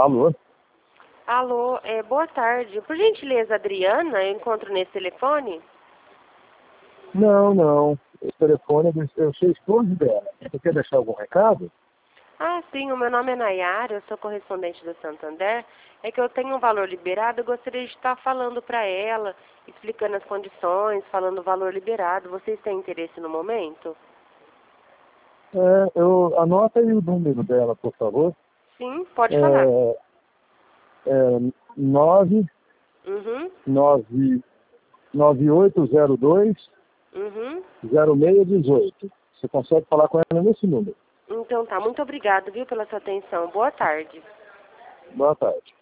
Alô? Alô, boa tarde. Por gentileza, Adriana, eu encontro nesse telefone? Não. Esse telefone eu sou esposo dela. Você quer deixar algum recado? Ah, sim, o meu nome é Nayara, eu sou correspondente do Santander. É que eu tenho um valor liberado, eu gostaria de estar falando para ela, explicando as condições, falando o valor liberado. Vocês têm interesse no momento? Anota aí o número dela, por favor. Sim, pode falar. 9 Uhum, 9802 uhum. 0618. Você consegue falar com ela nesse número. Então tá, muito obrigado, viu, pela sua atenção. Boa tarde. Boa tarde.